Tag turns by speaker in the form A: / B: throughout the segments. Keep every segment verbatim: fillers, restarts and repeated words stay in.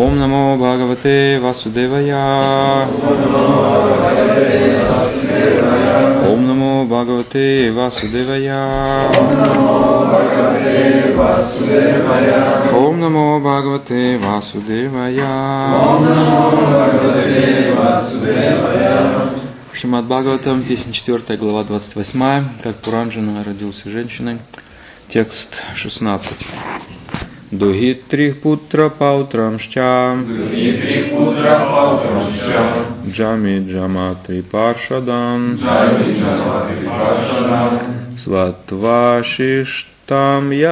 A: Om Namo Bhagavate Vasudevaya. Om Namo Bhagavate Vasudevaya. Om Namo Bhagavate Vasудевая. Шримад Бхагаватам, песня четвёртая, глава двадцать восьмая. Как Пуранджана родился женщиной. Текст шестнадцать. Духитри путра паутрамшча. Духитри путра паутрамшча. Джами джаматри паршадам. Джами джаматри паршадам. Сватвашиштам я.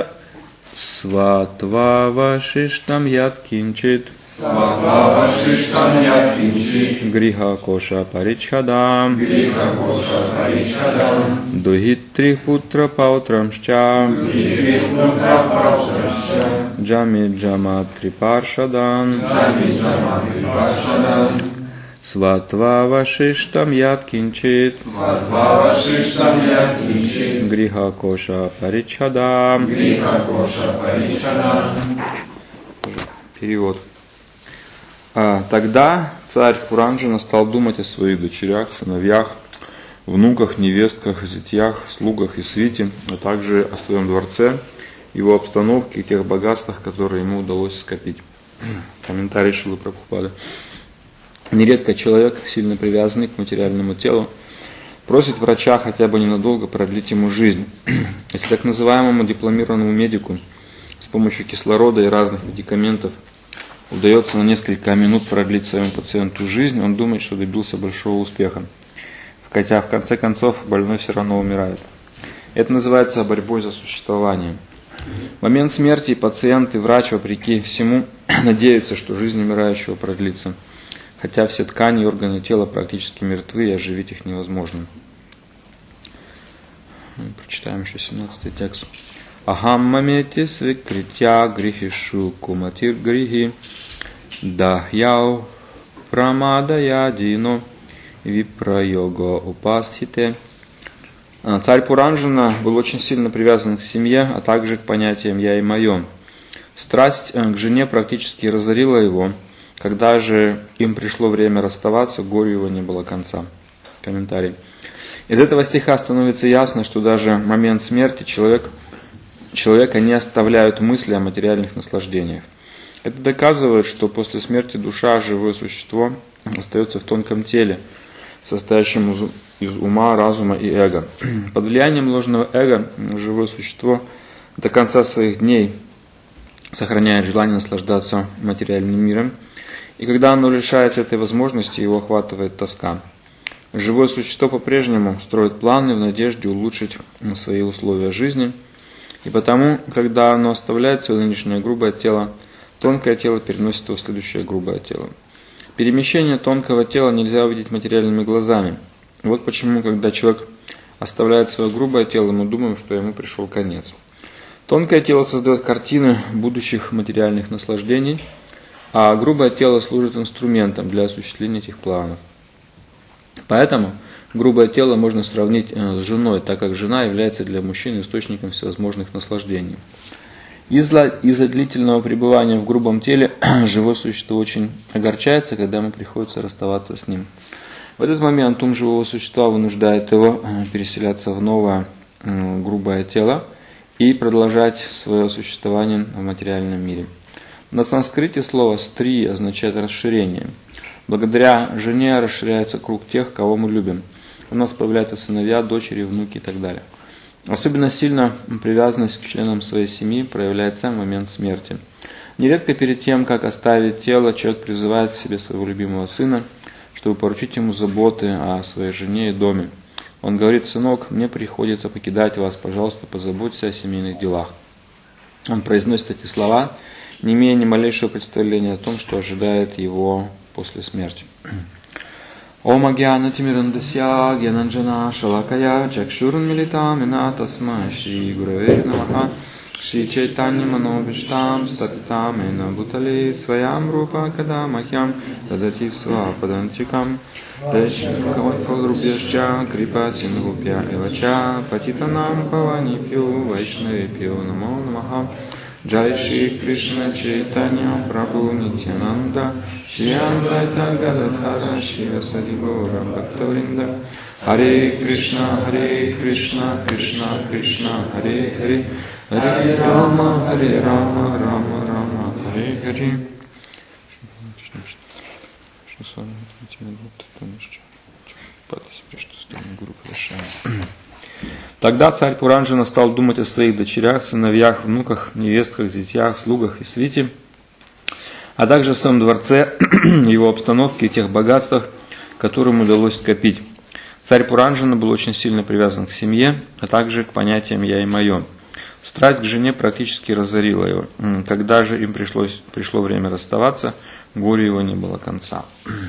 A: Сватвавашиштам яд кинчит. Сватвавашиштам яд кинчит. Гриха коша паричхадам. Гриха коша паричхадам. Духитри путра паутрамшча. Духитри путра паутрамшча. Джами джаматри паршадам. Джами джаматри паршадам. Сватвавашиштам яд кинчит. Сватвавашиштам яд кинчит. Гриха коша паричхадам. Гриха коша паричхадам. Перевод. А, тогда царь Пуранджана стал думать о своих дочерях, сыновьях, внуках, невестках, зятьях, слугах и свите, а также о своем дворце, его обстановке и тех богатствах, которые ему удалось скопить. Комментарий Шрилы Прабхупады. Нередко человек, сильно привязанный к материальному телу, просит врача хотя бы ненадолго продлить ему жизнь. Если так называемому дипломированному медику с помощью кислорода и разных медикаментов удается на несколько минут продлить своему пациенту жизнь, он думает, что добился большого успеха. Хотя в конце концов больной все равно умирает. Это называется борьбой за существование. В момент смерти пациент и врач, вопреки всему, надеются, что жизнь умирающего продлится. Хотя все ткани и органы тела практически мертвы, и оживить их невозможно. Прочитаем еще семнадцатый текст. Ахам мамети свикритя грихишу куматир грихи дахьяу прамадая дино випрайого упастхите. Царь Пуранджана был очень сильно привязан к семье, а также к понятиям «я» и «моё». Страсть к жене практически разорила его. Когда же им пришло время расставаться, горю его не было конца. Комментарий. Из этого стиха становится ясно, что даже в момент смерти человек, человека не оставляют мысли о материальных наслаждениях. Это доказывает, что после смерти душа, живое существо, остается в тонком теле, состоящем из, из ума, разума и эго. Под влиянием ложного эго живое существо до конца своих дней сохраняет желание наслаждаться материальным миром, и когда оно лишается этой возможности, его охватывает тоска. Живое существо по-прежнему строит планы в надежде улучшить свои условия жизни, и потому, когда оно оставляет свое нынешнее грубое тело, тонкое тело переносит его в следующее грубое тело. Перемещение тонкого тела нельзя увидеть материальными глазами. Вот почему, когда человек оставляет свое грубое тело, мы думаем, что ему пришел конец. Тонкое тело создает картины будущих материальных наслаждений, а грубое тело служит инструментом для осуществления этих планов. Поэтому грубое тело можно сравнить с женой, так как жена является для мужчины источником всевозможных наслаждений. Из-за, из-за длительного пребывания в грубом теле живое существо очень огорчается, когда ему приходится расставаться с ним. В этот момент ум живого существа вынуждает его переселяться в новое грубое тело и продолжать свое существование в материальном мире. На санскрите слово «стри» означает расширение. Благодаря жене расширяется круг тех, кого мы любим. У нас появляются сыновья, дочери, внуки и так далее. Особенно сильно привязанность к членам своей семьи проявляется в момент смерти. Нередко перед тем, как оставить тело, человек призывает к себе своего любимого сына, чтобы поручить ему заботы о своей жене и доме. Он говорит: «Сынок, мне приходится покидать вас, пожалуйста, позаботься о семейных делах». Он произносит эти слова, не имея ни малейшего представления о том, что ожидает его после смерти. Ом агьяна тимирандасья гьянанджана шалакая чакшурун милитамина тасмай шри гураве намаха шри чайтанья манобиштам статитамена бутали своям рупа кадамахьям тадати свападантикам Дешкавадрубьяшча крипа сингупья эвача патитанам паванипью вайшнавипью намо намаха Jai Shri Krishna Chaitanya Prabhu Nityananda Shri Advaita Gadadhara Shivasadi Gaura Bhaktavinda Hare Krishna Hare Krishna Krishna Krishna Hare Hare Hare Rama Hare Rama Rama Rama Hare Hare. Тогда царь Пуранджана стал думать о своих дочерях, сыновьях, внуках, невестках, зятьях, слугах и свите, а также о своем дворце, его обстановке и тех богатствах, которые ему удалось скопить. Царь Пуранджана был очень сильно привязан к семье, а также к понятиям «я и мое». Страсть к жене практически разорила его. Когда же им пришлось, пришло время расставаться, горю его не было конца.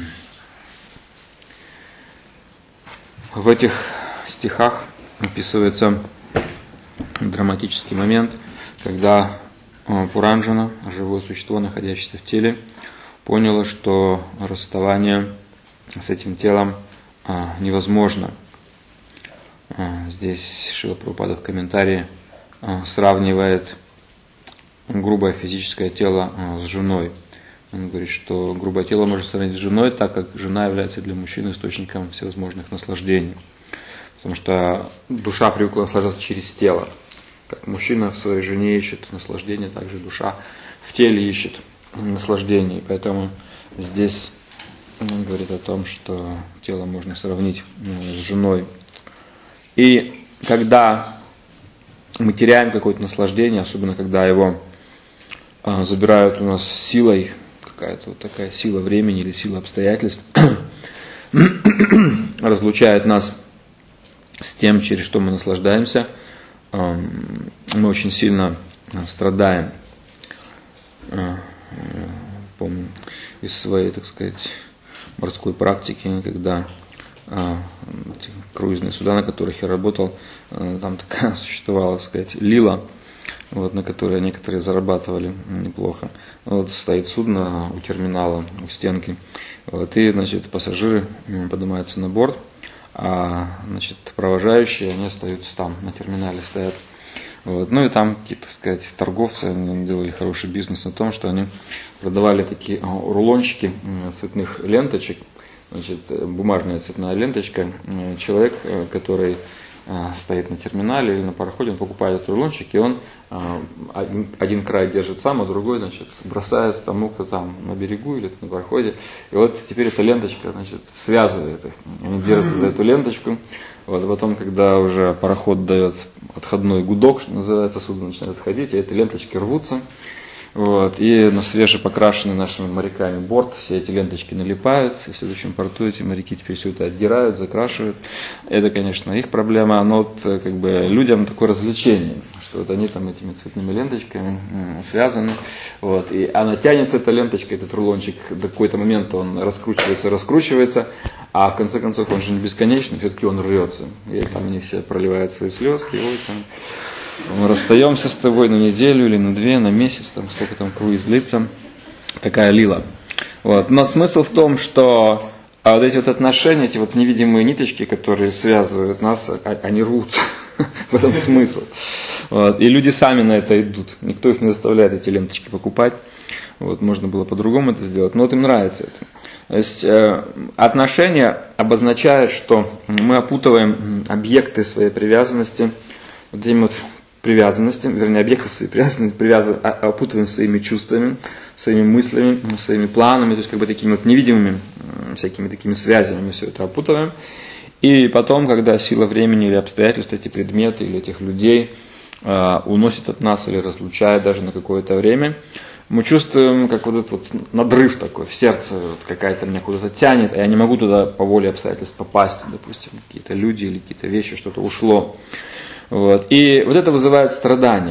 A: В этих стихах описывается драматический момент, когда Пуранджана, живое существо, находящееся в теле, поняло, что расставание с этим телом невозможно. Здесь Шрила Прабхупада в комментарии сравнивает грубое физическое тело с женой. Он говорит, что грубое тело можно сравнить с женой, так как жена является для мужчины источником всевозможных наслаждений. Потому что душа привыкла наслаждаться через тело. Как мужчина в своей жене ищет наслаждение, так же душа в теле ищет наслаждение. Поэтому здесь он говорит о том, что тело можно сравнить с женой. И когда мы теряем какое-то наслаждение, особенно когда его забирают у нас силой, какая-то вот такая сила времени или сила обстоятельств, разлучает нас с тем, через что мы наслаждаемся, мы очень сильно страдаем. Помню из своей, так сказать, морской практики, когда эти круизные суда, на которых я работал, там такая существовала, так сказать, лила, вот, на которой некоторые зарабатывали неплохо. Вот стоит судно у терминала, у стенки, вот, и, значит, пассажиры поднимаются на борт, а, значит, провожающие, они остаются там, на терминале стоят. Вот. Ну и там какие-то, так сказать, торговцы, они делали хороший бизнес на том, что они продавали такие рулончики цветных ленточек. Значит, бумажная цветная ленточка. Человек, который стоит на терминале или на пароходе, он покупает этот рулончик, и он один, один край держит сам, а другой, значит, бросает тому, кто там на берегу или на пароходе. И вот теперь эта ленточка, значит, связывает их. Они держатся за эту ленточку. Вот, а потом, когда уже пароход дает отходной гудок, что называется, судно начинает отходить, и эти ленточки рвутся. Вот, и на свежепокрашенный нашими моряками борт все эти ленточки налипают, и в следующем порту эти моряки теперь все это отдирают, закрашивают. Это, конечно, их проблема, но вот, как бы, людям такое развлечение, что вот они там этими цветными ленточками связаны, вот, и она тянется, эта ленточка, этот рулончик, до какой-то момента он раскручивается, раскручивается, а в конце концов он же не бесконечный, все-таки он рвется. И там они все проливают свои слезки, и вот там мы расстаемся с тобой на неделю или на две, на месяц, там сколько там круиз длится, такая лила. Вот. Но смысл в том, что а вот эти вот отношения, эти вот невидимые ниточки, которые связывают нас, они рвутся. В этом смысл. Вот. И люди сами на это идут. Никто их не заставляет эти ленточки покупать. Вот. Можно было по-другому это сделать, но вот им нравится это. То есть э, отношения обозначают, что мы опутываем объекты своей привязанности вот этими вот привязанностями, вернее, объекты своей привязанности привязываем, опутываем своими чувствами, своими мыслями, своими планами, то есть как бы такими вот невидимыми всякими такими связями мы все это опутываем. И потом, когда сила времени или обстоятельства, эти предметы или этих людей э, уносят от нас или разлучают даже на какое-то время, мы чувствуем, как вот этот вот надрыв такой в сердце, вот какая-то меня куда-то тянет, а я не могу туда по воле обстоятельств попасть, допустим, какие-то люди или какие-то вещи, что-то ушло. Вот. И вот это вызывает страдание.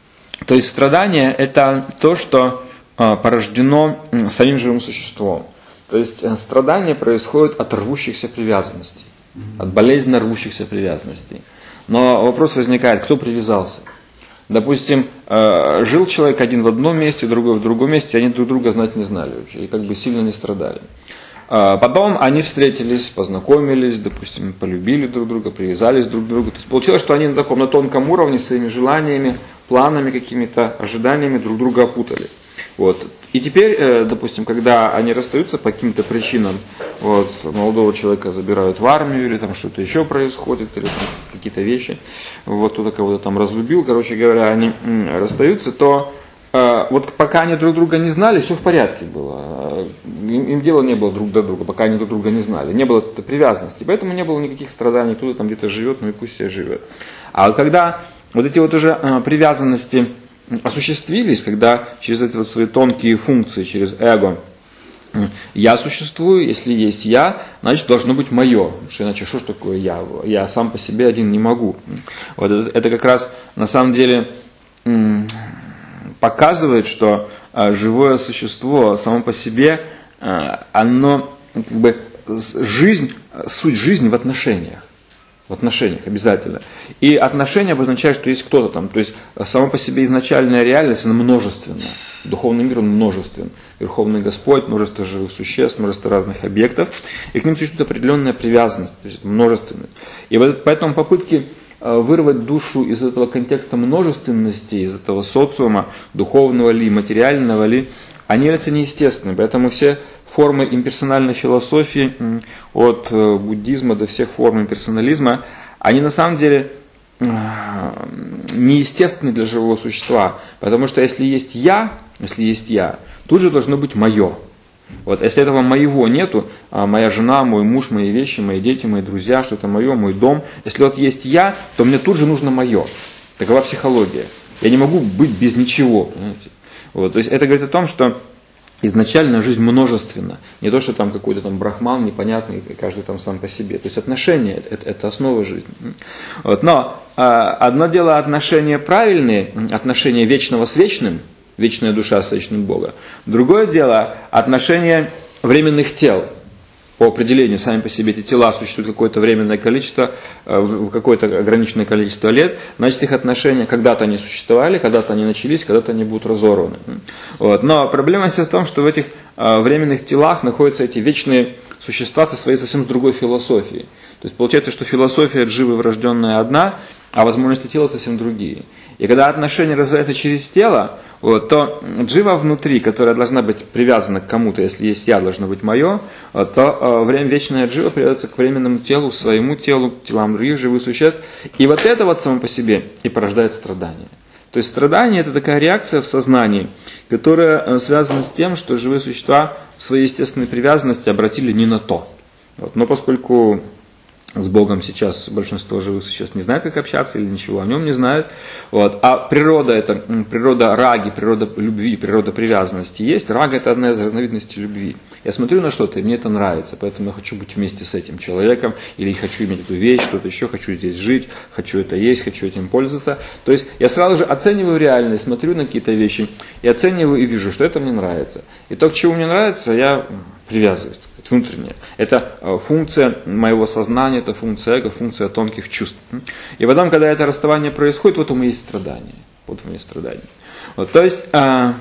A: То есть страдание – это то, что а, порождено самим живым существом. То есть страдание происходит от рвущихся привязанностей, от болезненно рвущихся привязанностей. Но вопрос возникает, кто привязался? Допустим, э, жил человек один в одном месте, другой в другом месте, они друг друга знать не знали вообще, и как бы сильно не страдали. Э, потом они встретились, познакомились, допустим, полюбили друг друга, привязались друг к другу. То есть получилось, что они на таком, на тонком уровне своими желаниями планами, какими-то ожиданиями друг друга опутали. Вот. И теперь, допустим, когда они расстаются по каким-то причинам, вот, молодого человека забирают в армию, или там что-то еще происходит, или там какие-то вещи, вот, кто-то кого-то там разлюбил, короче говоря, они расстаются, то вот пока они друг друга не знали, все в порядке было. Им, им дела не было друг до друга, пока они друг друга не знали. Не было привязанности, поэтому не было никаких страданий, кто-то там где-то живет, ну и пусть себе живет. А вот когда вот эти вот уже привязанности осуществились, когда через эти вот свои тонкие функции, через эго, я существую, если есть я, значит должно быть мое. Потому что иначе что ж такое я? Я сам по себе один не могу. Вот это, это как раз на самом деле показывает, что живое существо само по себе, оно как бы жизнь, суть жизни в отношениях. В отношениях обязательно. И отношения обозначают, что есть кто-то там. То есть само по себе изначальная реальность, она множественная. Духовный мир, он множествен. Верховный Господь, множество живых существ, множество разных объектов. И к ним существует определенная привязанность, то есть множественность. И вот поэтому попытки вырвать душу из этого контекста множественности, из этого социума, духовного ли, материального ли, они являются неестественными. Поэтому все формы имперсональной философии, от буддизма до всех форм имперсонализма, они на самом деле неестественны для живого существа. Потому что если есть я, если есть я, тут же должно быть мое. Вот, если этого моего нету, моя жена, мой муж, мои вещи, мои дети, мои друзья, что-то мое, мой дом, если вот есть я, то мне тут же нужно мое. Такова психология. Я не могу быть без ничего. Понимаете? Вот, то есть это говорит о том, что изначально жизнь множественна. Не то, что там какой-то там брахман непонятный, каждый там сам по себе. То есть отношения это, это основа жизни. Вот, но э, одно дело отношения правильные, отношения вечного с вечным, вечная душа с вечным Богом. Другое дело отношения временных тел. По определению, сами по себе эти тела существуют какое-то временное количество, в какое-то ограниченное количество лет, значит их отношения когда-то они существовали, когда-то они начались, когда-то они будут разорваны. Вот. Но проблема вся в том, что в этих временных телах находятся эти вечные существа со своей совсем другой философией. То есть получается, что философия дживы врожденная одна, а возможности тела совсем другие. И когда отношения развиваются через тело, вот, то джива внутри, которая должна быть привязана к кому-то, если есть я, должно быть мое, вот, то э, время вечная джива привязывается к временному телу, своему телу, к телам других живых существ. И вот это вот само по себе и порождает страдания. То есть страдание это такая реакция в сознании, которая э, связана с тем, что живые существа в своей естественной привязанности обратили не на то. Вот, но поскольку с Богом сейчас большинство живых существ не знает, как общаться, или ничего о нем не знает. Вот. А природа это природа раги, природа любви, природа привязанности есть. Рага это одна из разновидностей любви. Я смотрю на что-то, и мне это нравится, поэтому я хочу быть вместе с этим человеком, или хочу иметь эту вещь, что-то еще, хочу здесь жить, хочу это есть, хочу этим пользоваться. То есть я сразу же оцениваю реальность, смотрю на какие-то вещи, и оцениваю и вижу, что это мне нравится. И то, к чему мне нравится, я привязываюсь. Внутренняя. Это функция моего сознания, это функция эго, функция тонких чувств. И потом, когда это расставание происходит, вот у меня есть страдания. Вот у меня есть страдания. Вот, то есть, э,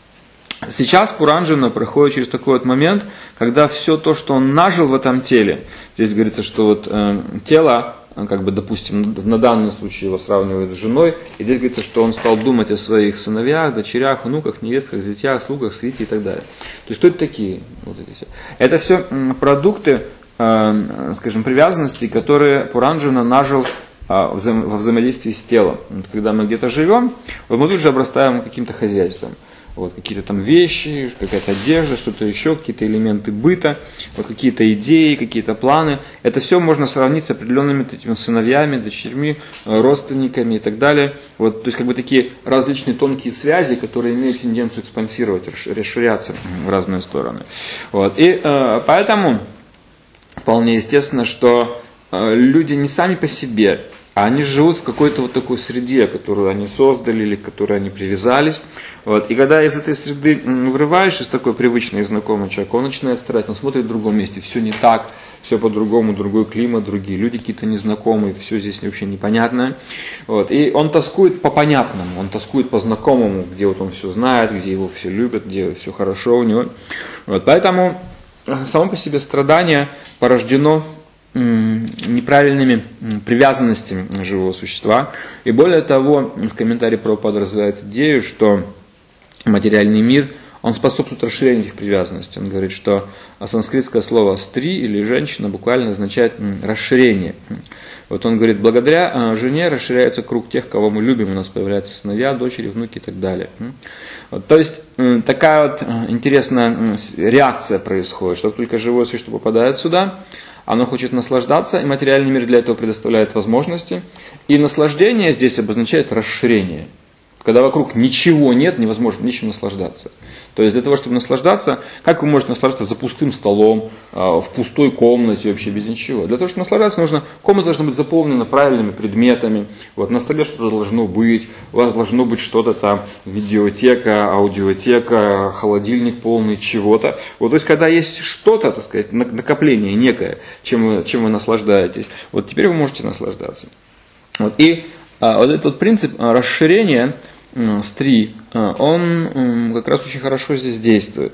A: сейчас Пуранджана проходит через такой вот момент, когда все то, что он нажил в этом теле, здесь говорится, что вот э, тело, как бы, допустим, на данном случае его сравнивают с женой, и здесь говорится, что он стал думать о своих сыновьях, дочерях, внуках, невестках, зятях, слугах, свите и так далее. То есть, что это такие? Вот эти все. Это все продукты, э, скажем, привязанности, которые Пуранджана нажил э, во взаимодействии с телом. Вот, когда мы где-то живем, вот мы тут же обрастаем каким-то хозяйством. Вот, какие-то там вещи, какая-то одежда, что-то еще, какие-то элементы быта, вот, какие-то идеи, какие-то планы. Это все можно сравнить с определенными такими сыновьями, дочерьми, родственниками и так далее. Вот, то есть как бы такие различные тонкие связи, которые имеют тенденцию экспансировать, расширяться в разные стороны. Вот. И э, поэтому вполне естественно, что э, люди не сами по себе, а они живут в какой-то вот такой среде, которую они создали или к которой они привязались. Вот. И когда из этой среды вырываешь, из такой привычной и знакомой человека, он начинает страдать, он смотрит в другом месте, все не так, все по-другому, другой климат, другие люди какие-то незнакомые, все здесь вообще непонятное. Вот. И он тоскует по понятному, он тоскует по знакомому, где вот он все знает, где его все любят, где все хорошо у него. Вот. Поэтому само по себе страдание порождено неправильными привязанностями живого существа. И более того, в комментарии Прабхупада развивает идею, что материальный мир, он способствует расширению этих привязанностей. Он говорит, что санскритское слово «стри» или «женщина» буквально означает расширение. Вот он говорит, благодаря жене расширяется круг тех, кого мы любим, у нас появляются сыновья, дочери, внуки и так далее. Вот, то есть такая вот интересная реакция происходит, что только живое существо попадает сюда, оно хочет наслаждаться, и материальный мир для этого предоставляет возможности. И наслаждение здесь обозначает расширение. Когда вокруг ничего нет, невозможно ничем наслаждаться. То есть для того, чтобы наслаждаться, как вы можете наслаждаться за пустым столом, в пустой комнате, вообще без ничего? Для того, чтобы наслаждаться, нужно, комната должна быть заполнена правильными предметами, вот, на столе что-то должно быть, у вас должно быть что-то там, видеотека, аудиотека, холодильник полный чего-то. Вот, то есть когда есть что-то, так сказать, накопление некое, чем вы, чем вы наслаждаетесь, вот теперь вы можете наслаждаться. Вот, и а, вот этот вот принцип расширения, стри, он как раз очень хорошо здесь действует.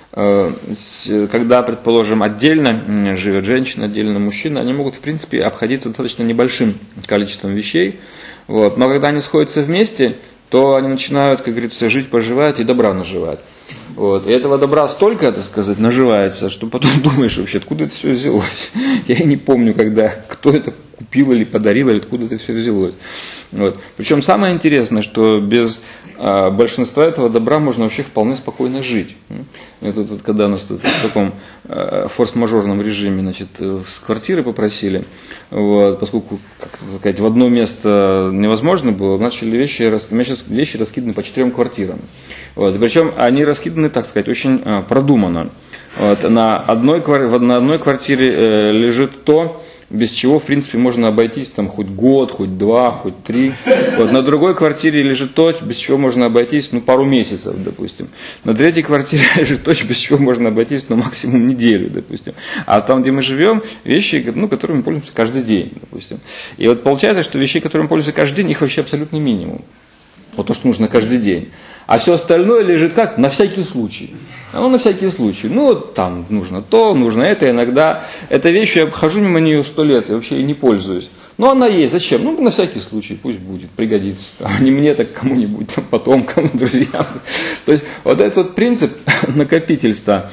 A: Когда, предположим, отдельно живет женщина, отдельно мужчина, они могут, в принципе, обходиться достаточно небольшим количеством вещей. Вот. Но когда они сходятся вместе, то они начинают, как говорится, жить, поживать и добра наживать. Вот. И этого добра столько, так сказать, наживается, что потом думаешь вообще, откуда это все взялось. Я и не помню, когда, кто это купил или подарил, или откуда это все взялось. Вот. Причем самое интересное, что без а, большинства этого добра можно вообще вполне спокойно жить. Это вот, когда нас тут в таком а, форс-мажорном режиме, значит, с квартиры попросили, вот, поскольку, как сказать, в одно место невозможно было, начали вещи, у меня сейчас вещи раскиданы по четырем квартирам. Вот. Причем они раскиданы, так сказать, очень а, продуманно. Вот. На, одной, на одной квартире э, лежит то, без чего, в принципе, можно обойтись там хоть год, хоть два, хоть три. Вот, на другой квартире лежит то, без чего можно обойтись, ну, пару месяцев, допустим. На третьей квартире лежит то, без чего можно обойтись, ну, максимум неделю, допустим. А там, где мы живем, вещи, ну, которыми мы пользуемся каждый день, допустим. И вот получается, что вещей, которыми мы пользуемся каждый день, их вообще абсолютный минимум. Вот то, что нужно каждый день. А все остальное лежит как? На всякий случай. Ну, на всякий случай. Ну, там нужно то, нужно это. Иногда эта вещь, я обхожу мимо нее сто лет и вообще и не пользуюсь. Но она есть. Зачем? Ну, на всякий случай. Пусть будет, пригодится. Там, не мне, так кому-нибудь, там, потомкам, друзьям. То есть, вот этот вот принцип накопительства,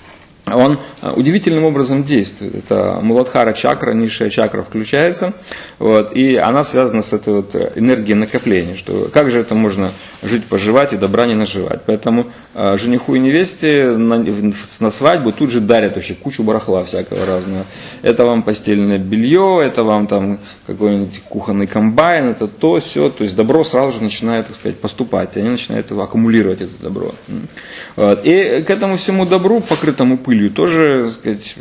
A: он удивительным образом действует. Это Муладхара чакра, низшая чакра включается, вот, и она связана с этой вот энергией накопления, что как же это можно жить, поживать и добра не наживать. Поэтому э, жениху и невесте на, на свадьбу тут же дарят вообще кучу барахла всякого разного. Это вам постельное белье, это вам там какой-нибудь кухонный комбайн, это то, все. То есть добро сразу же начинает, так сказать, поступать, и они начинают его аккумулировать, это добро. Вот. И к этому всему добру, покрытому пылью, тоже, так сказать,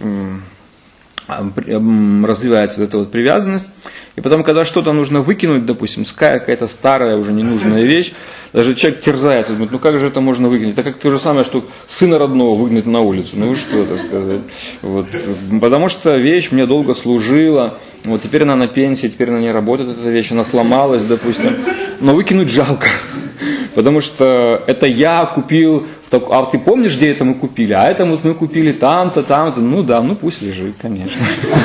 A: развивается вот эта вот привязанность. И потом, когда что-то нужно выкинуть, допустим, какая-то старая, уже ненужная вещь, даже человек терзает, думает, ну как же это можно выкинуть? Это как то же самое, что сына родного выгнать на улицу. Ну вы что, так сказать. Вот. Потому что вещь мне долго служила, вот теперь она на пенсии, теперь она не работает, эта вещь, она сломалась, допустим. Но выкинуть жалко. Потому что это я купил, в так... а ты помнишь, где это мы купили? А это вот мы купили там-то, там-то. Ну да, ну пусть лежит, конечно.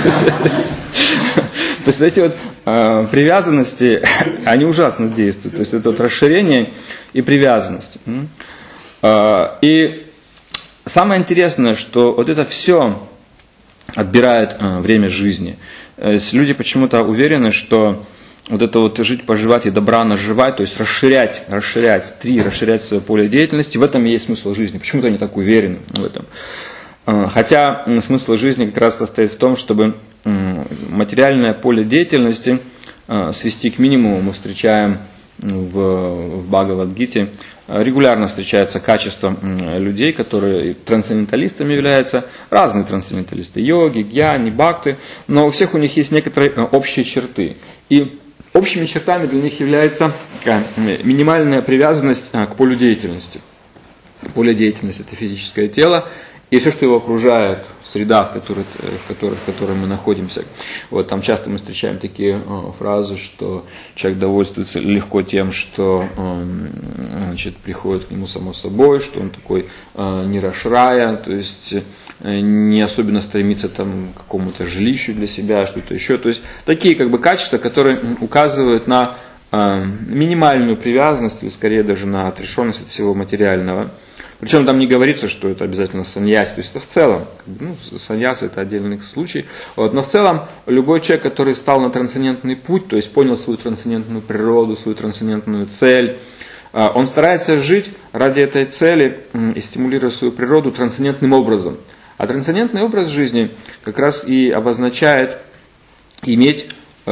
A: То есть эти вот э, привязанности, они ужасно действуют. То есть это вот расширение и привязанность. Э, и самое интересное, что вот это все отбирает э, время жизни. Э, люди почему-то уверены, что вот это вот жить, поживать и добра наживать, то есть расширять, расширять, три, расширять свое поле деятельности, в этом и есть смысл жизни. Почему-то они так уверены в этом. Хотя смысл жизни как раз состоит в том, чтобы материальное поле деятельности свести к минимуму. Мы встречаем в, в Бхагавад-гите, регулярно встречается качество людей, которые трансценденталистами являются, разные трансценденталисты, йоги, гьяни, бхакты, но у всех у них есть некоторые общие черты. И общими чертами для них является такая минимальная привязанность к полю деятельности. Поле деятельности – это физическое тело, и все, что его окружает, среда, в которой, в которой, в которой мы находимся. Вот, там часто мы встречаем такие э, фразы, что человек довольствуется легко тем, что э, значит, приходит к нему само собой, что он такой э, нирашрая, то есть э, не особенно стремится там, к какому-то жилищу для себя, что-то еще. То есть такие как бы качества, которые указывают на э, минимальную привязанность, или скорее даже на отрешенность от всего материального. Причем там не говорится, что это обязательно саньяси, то есть это в целом, ну, саньяси это отдельный случай, вот, но в целом любой человек, который стал на трансцендентный путь, то есть понял свою трансцендентную природу, свою трансцендентную цель, он старается жить ради этой цели и стимулируя свою природу трансцендентным образом. А трансцендентный образ жизни как раз и обозначает иметь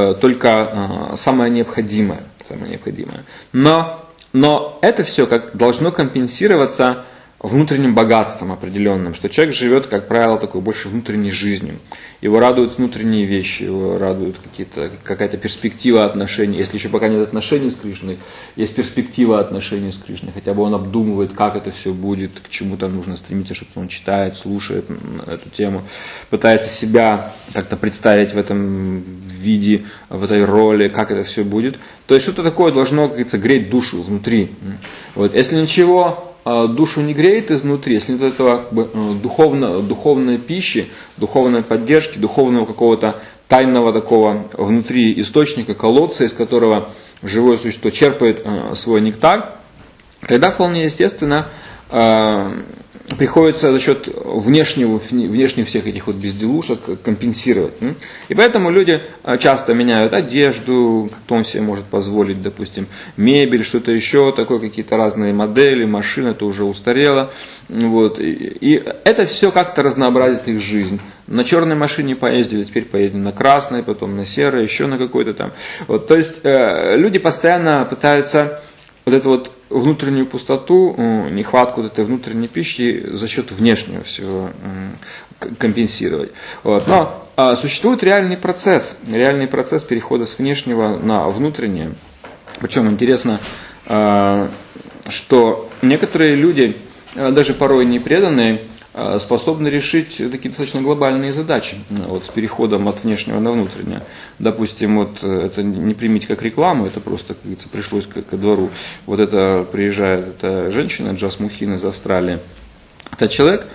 A: только самое необходимое, самое необходимое. Но, но это все как должно компенсироваться внутренним богатством определенным, что человек живет, как правило, такой больше внутренней жизнью. Его радуют внутренние вещи, его радуют какие-то, какая-то перспектива отношений. Если еще пока нет отношений с Кришной, есть перспектива отношений с Кришной. Хотя бы он обдумывает, как это все будет, к чему там нужно стремиться, что-то он читает, слушает эту тему, пытается себя как-то представить в этом виде, в этой роли, как это все будет. То есть что-то такое должно, как говорится, греть душу внутри. Вот. Если ничего душу не греет изнутри, если нет этого как бы, духовно, духовной пищи, духовной поддержки, духовного какого-то тайного такого внутри источника, колодца, из которого живое существо черпает э, свой нектар, тогда вполне естественно э, приходится за счет внешнего, внешних всех этих вот безделушек компенсировать. И поэтому люди часто меняют одежду, кто он себе может позволить, допустим, мебель, что-то еще, такое, какие-то разные модели, машины, это уже устарело. Вот. И это все как-то разнообразит их жизнь. На черной машине поездили, теперь поедем на красной, потом на серой, еще на какой-то там. Вот. То есть люди постоянно пытаются вот эту вот внутреннюю пустоту, нехватку вот этой внутренней пищи за счет внешнего всего компенсировать. Вот. Но а, существует реальный процесс, реальный процесс перехода с внешнего на внутреннее. Причем интересно, а, что некоторые люди, а, даже порой не преданные, способны решить такие достаточно глобальные задачи вот, с переходом от внешнего на внутреннее. Допустим, вот это не примите как рекламу, это просто, как говорится, пришлось ко, ко двору. Вот это приезжает эта женщина, Джас Мухин из Австралии. Этот человек,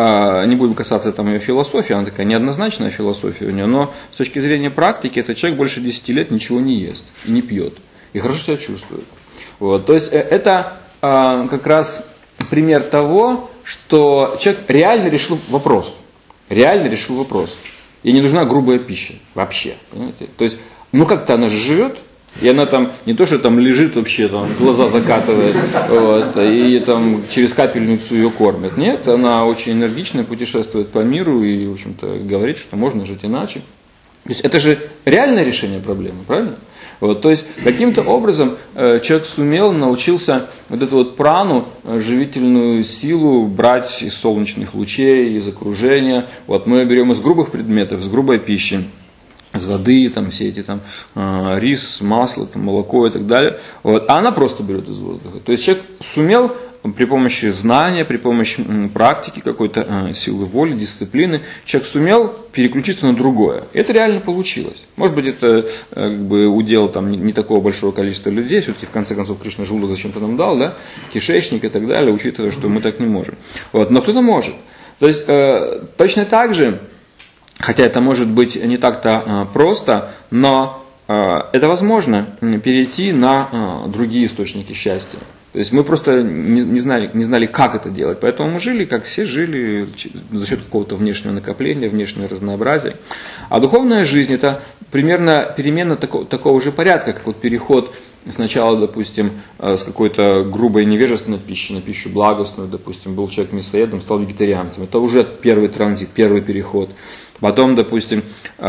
A: не будем касаться там ее философии, она такая неоднозначная философия у нее, но с точки зрения практики, этот человек больше десяти лет ничего не ест и не пьет. И хорошо себя чувствует. Вот. То есть это как раз пример того, что человек реально решил вопрос. Реально решил вопрос. Ей не нужна грубая пища. Вообще. Понимаете? То есть, ну как-то она же живет. И она там не то, что там лежит вообще, там, глаза закатывает, вот, и там через капельницу ее кормят. Нет, она очень энергично путешествует по миру и, в общем-то, говорит, что можно жить иначе. То есть это же реальное решение проблемы, правильно? Вот, то есть каким-то образом э, человек сумел, научился вот эту вот прану, э, живительную силу брать из солнечных лучей, из окружения. Вот мы берем из грубых предметов, из грубой пищи, из воды, там все эти там э, рис, масло, там, молоко и так далее. Вот, а она просто берет из воздуха. То есть человек сумел при помощи знания, при помощи практики, какой-то э, силы воли, дисциплины, человек сумел переключиться на другое. И это реально получилось. Может быть, это э, как бы удел там, не, не такого большого количества людей, все-таки в конце концов Кришна желудок зачем-то нам дал, да? Кишечник и так далее, учитывая, что мы так не можем. Вот. Но кто-то может. То есть э, точно так же, хотя это может быть не так-то э, просто, но э, это возможно перейти на э, другие источники счастья. То есть мы просто не, не, знали, не знали, как это делать. Поэтому мы жили, как все жили, за счет какого-то внешнего накопления, внешнего разнообразия. А духовная жизнь – это примерно перемена такого, такого же порядка, как вот переход сначала, допустим, с какой-то грубой невежественной пищи на пищу благостную. Допустим, был человек мясоедом, стал вегетарианцем. Это уже первый транзит, первый переход. Потом, допустим,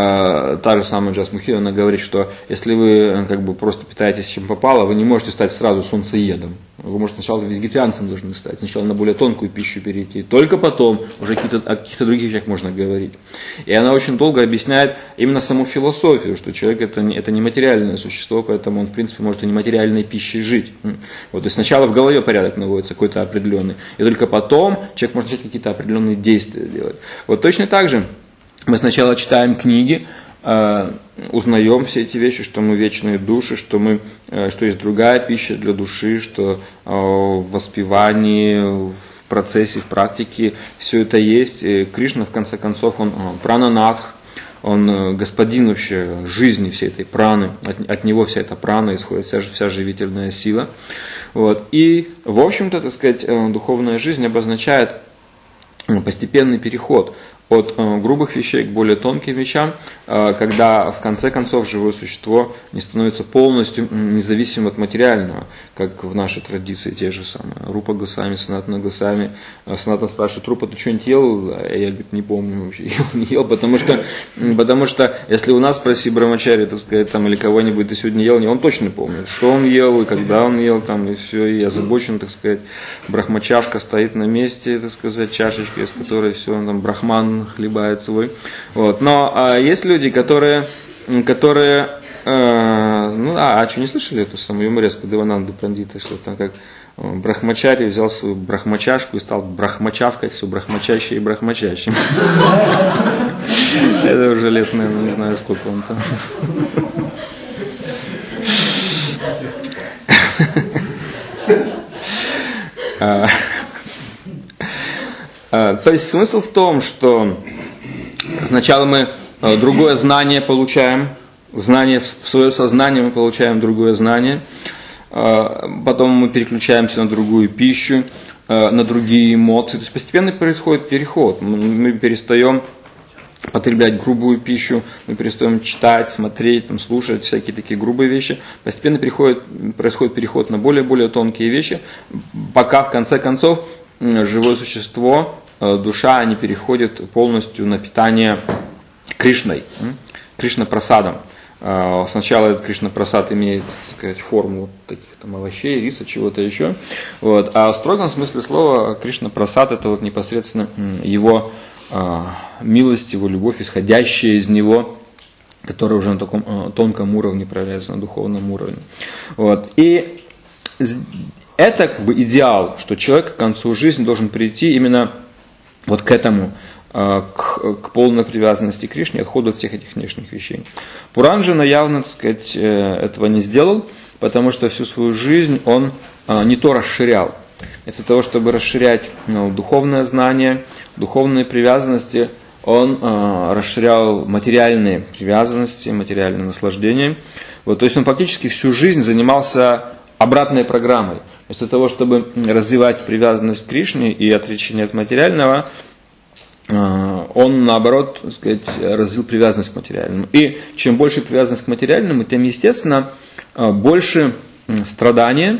A: та же самая Джас Мухин, она говорит, что если вы как бы просто питаетесь чем попало, вы не можете стать сразу солнцеедом. Вы, может, сначала вегетарианцем должны стать, сначала на более тонкую пищу перейти, только потом уже какие-то, о каких-то других вещах можно говорить. И она очень долго объясняет именно саму философию, что человек это не, это не материальное существо, поэтому он, в принципе, может и не материальной пищей жить. Вот, то есть сначала в голове порядок наводится какой-то определенный, и только потом человек может начать какие-то определенные действия делать. Вот точно так же мы сначала читаем книги, узнаем все эти вещи, что мы вечные души, что, мы, что есть другая пища для души, что в воспевании, в процессе, в практике все это есть. И Кришна, в конце концов, он прананатх, он господин вообще жизни всей этой праны, от, от него вся эта прана исходит, вся, вся живительная сила. Вот. И, в общем-то, так сказать, духовная жизнь обозначает постепенный переход от э, грубых вещей к более тонким вещам, э, когда в конце концов живое существо не становится полностью независимым от материального, как в нашей традиции те же самые. Рупа Госвами, Санатана Госвами. Санатана спрашивает: Рупа, ты что-нибудь ел? А я, говорит, не помню вообще, ел, не ел, потому что, потому что если у нас спроси Брамачари, так сказать, там, или кого-нибудь, ты сегодня ел, не, он точно помнит, что он ел, и когда он ел, там, и все, и озабочен, так сказать, брахмачашка стоит на месте, так сказать, чашечка, из которой все, там, брахман хлебает свой. Вот. Но а, есть люди, которые, которые э, ну, а, а что, не слышали эту самую юмореску Девананды Пандита, что там как брахмачари взял свою брахмачашку и стал брахмачавкать все брахмачаще и брахмачаще. Это уже лет, наверное, не знаю, сколько он там. То есть смысл в том, что сначала мы другое знание получаем, знание в свое сознание мы получаем другое знание, потом мы переключаемся на другую пищу, на другие эмоции. То есть постепенно происходит переход. Мы перестаем потреблять грубую пищу, мы перестаем читать, смотреть, там, слушать всякие такие грубые вещи. Постепенно переходит, происходит переход на более-более тонкие вещи, пока в конце концов живое существо, душа, не переходит полностью на питание Кришной, Кришна-прасадом. Сначала этот Кришна-прасад имеет, так сказать, форму таких там овощей, риса, чего-то еще. Вот. А в строгом смысле слова Кришна-прасад это вот непосредственно его милость, его любовь, исходящая из него, которая уже на таком тонком уровне проявляется, на духовном уровне. Вот. И это как бы идеал, что человек к концу жизни должен прийти именно вот к этому, к, к полной привязанности к Кришне, отходу от всех этих внешних вещей. Пуранджана явно, так сказать, этого не сделал, потому что всю свою жизнь он не то расширял. Вместо того, чтобы расширять ну, духовное знание, духовные привязанности, он э, расширял материальные привязанности, материальные наслаждения. Вот, то есть он фактически всю жизнь занимался обратной программой. Вместо того, чтобы развивать привязанность к Кришне и отречение от материального, э, он, наоборот, так сказать, развил привязанность к материальному. И чем больше привязанность к материальному, тем, естественно, э, больше страдания,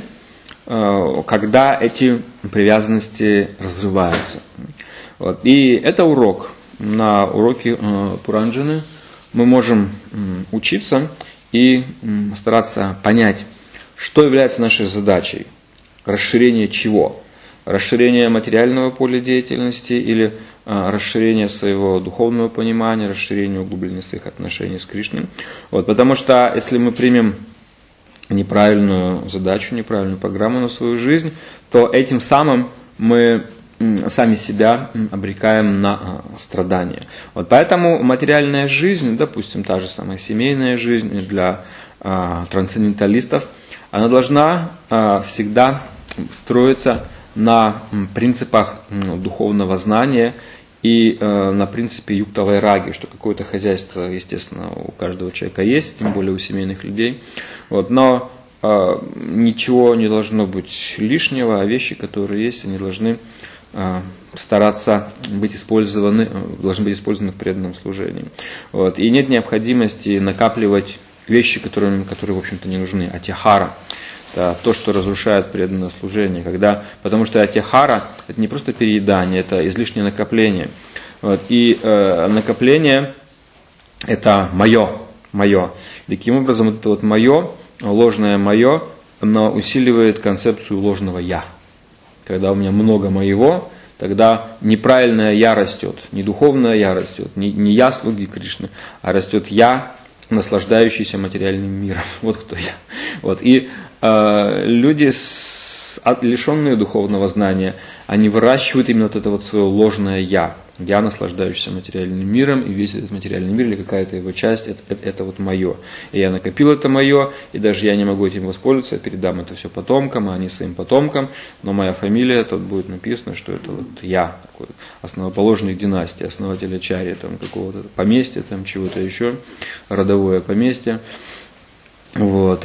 A: когда эти привязанности разрываются. Вот. И это урок. На уроке э, Пуранджаны мы можем э, учиться и э, стараться понять, что является нашей задачей. Расширение чего? Расширение материального поля деятельности или э, расширение своего духовного понимания, расширение углубления своих отношений с Кришной. Вот. Потому что если мы примем неправильную задачу, неправильную программу на свою жизнь, то этим самым мы сами себя обрекаем на страдания. Вот поэтому материальная жизнь, допустим, та же самая семейная жизнь для а, трансценденталистов, она должна а, всегда строиться на принципах ну, духовного знания и э, на принципе юкта вайраги, что какое-то хозяйство, естественно, у каждого человека есть, тем более у семейных людей. Вот, но э, ничего не должно быть лишнего, а вещи, которые есть, они должны э, стараться быть использованы, должны быть использованы в преданном служении. Вот, и нет необходимости накапливать вещи, которые, которые в общем-то, не нужны, атихара. Это то, что разрушает преданное служение. Когда, потому что атихара – это не просто переедание, это излишнее накопление. Вот, и э, накопление – это мое, мое. Таким образом, это вот мое, ложное мое, она усиливает концепцию ложного «я». Когда у меня много моего, тогда неправильное «я» растет, не духовное «я» растет, не, не «я» слуги Кришны, а растет «я», наслаждающийся материальным миром. Вот кто я. Вот. И э, люди, с, от, лишенные духовного знания, они выращивают именно вот это вот свое ложное «я». Я, наслаждающийся материальным миром, и весь этот материальный мир, или какая-то его часть, это, это, это вот мое. И я накопил это мое, и даже я не могу этим воспользоваться, я передам это все потомкам, а они своим потомкам, но моя фамилия, тут будет написано, что это вот я, такой основоположник династии, основатель ачарьи, там, какого-то поместья, там, чего-то еще, родовое поместье. Вот.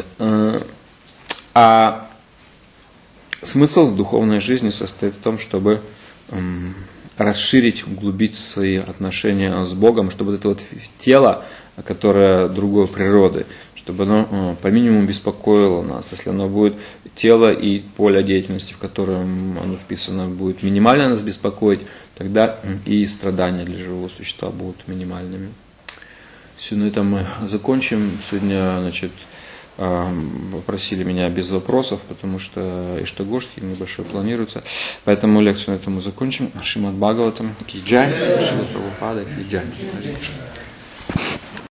A: А смысл духовной жизни состоит в том, чтобы расширить, углубить свои отношения с Богом, чтобы это вот тело, которое другой природы, чтобы оно по минимуму беспокоило нас. Если оно будет тело и поле деятельности, в котором оно вписано, будет минимально нас беспокоить, тогда и страдания для живого существа будут минимальными. Все, на этом мы закончим. Сегодня, значит, попросили меня без вопросов, потому что Иштагошки небольшое планируется. Поэтому лекцию на этом мы закончим. Шримад Бхагаватам ки джай, Шрила Прабхупада ки джай.